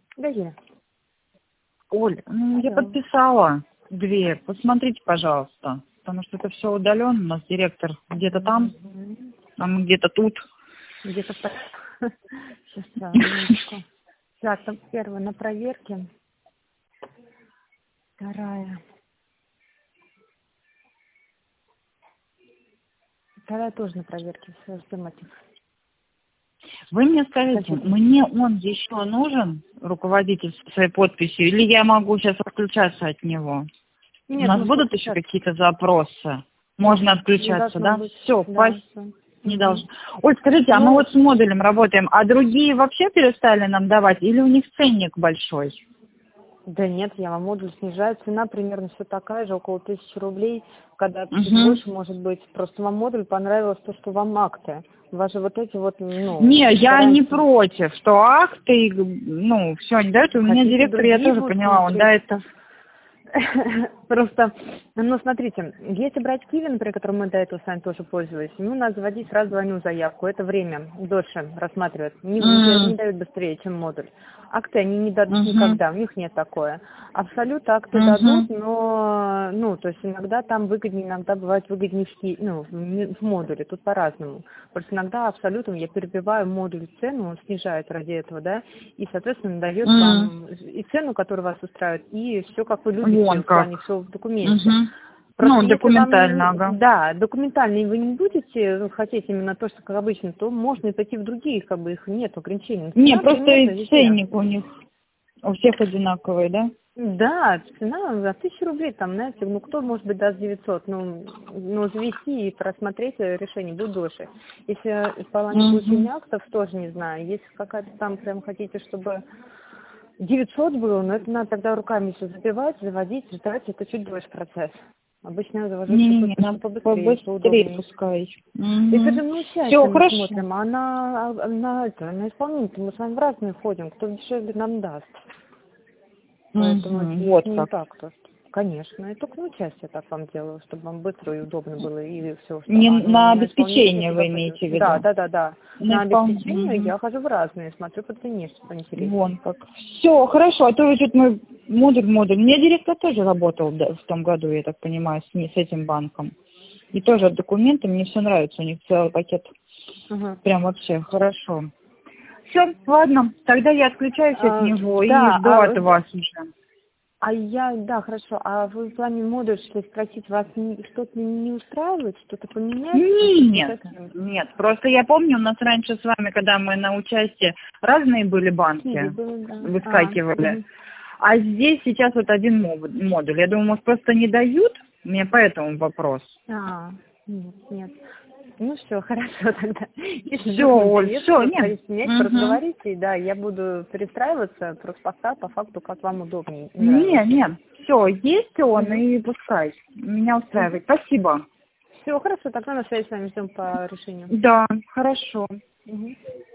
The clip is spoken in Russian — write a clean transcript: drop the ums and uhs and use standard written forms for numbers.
Да, Юля. Оль, я подписала 2. Посмотрите, пожалуйста. Потому что это все удаленно. У нас директор где-то там, а мы где-то тут. Где-то сейчас, минуточку. Так, там первая на проверке. Вторая тоже на проверке. Все, ждем этих. Вы мне скажите, мне он еще нужен, руководитель со своей подписью, или я могу сейчас отключаться от него? Нет, У нас будут еще какие-то запросы? Можно отключаться, да? Все, да, не должно. Ой, скажите, а мы вот с модулем работаем, а другие вообще перестали нам давать, или у них ценник большой? Да нет, я вам модуль снижаю. Цена примерно все такая же, около 1000 рублей. Когда чуть больше, может быть. Просто вам модуль понравилось то, что вам акты. У вас же вот эти вот, Не, я не против, что акты, все они дают. У меня директор, я тоже поняла, он дает... Просто, смотрите, если брать Киви, например, которым мы до этого с вами тоже пользовались, надо заводить сразу двойную заявку, это время дольше рассматривают, не дают быстрее, чем модуль. Акты они не дадут никогда, у них нет такое. Абсолют акты дадут, но, то есть иногда там выгоднее, иногда бывает выгоднее в модуле, тут по-разному. Просто иногда абсолютом я перебиваю модуль цену, он снижает ради этого, да, и, соответственно, дает вам и цену, которая вас устраивает, и все, как вы любите, в плане все в документе. Просто документально, ага. Да, документально, и вы не будете хотеть именно то, что как обычно, то можно и пойти в другие, как бы их нет ограничений. Не, просто ценник у них у всех одинаковый, да? Да, цена за 1000 рублей, там, знаете, кто, может быть, даст 900, но завести и просмотреть решение будет дольше. Если в плане получения актов, тоже не знаю, если какая-то там прям хотите, чтобы 900 было, но это надо тогда руками все забивать, заводить, ждать, это чуть дольше процесс. Обычно я завожу нам побыстрее, пускай. Это же мы Все, мы хорошо. смотрим, а на исполнителя мы с вами в разные ходим, кто дешевле нам даст. Поэтому вот не как. так то. Конечно, и только на участие так вам делаю, чтобы вам быстро и удобно было, и все, что... Не на обеспечение вы имеете в виду? Да. На обеспечение я хожу в разные, смотрю по цене, чтобы интереснее. Вон как. Все, хорошо, а то что-то мы модуль. У меня директор тоже работал в том году, я так понимаю, с этим банком. И тоже документы, мне все нравится, у них целый пакет. Прям вообще хорошо. Все, ладно, тогда я отключаюсь от него и жду от вас уже. Да, хорошо. А вы в плане модуль, что спросить, вас что-то не устраивает, что-то поменять? Нет, просто я помню, у нас раньше с вами, когда мы на участии, разные были банки, выскакивали. А здесь сейчас вот один модуль. Я думаю, может, просто не дают? Мне поэтому вопрос. Нет. Ну все, хорошо тогда. Все, Оль, все, нет. Просто говорите, да, я буду перестраиваться, просто поставь по факту, как вам удобнее. Нет, все, есть он и пускай. Меня устраивает. Спасибо. Все, хорошо, тогда на связи с вами ждем по решению. Да, хорошо.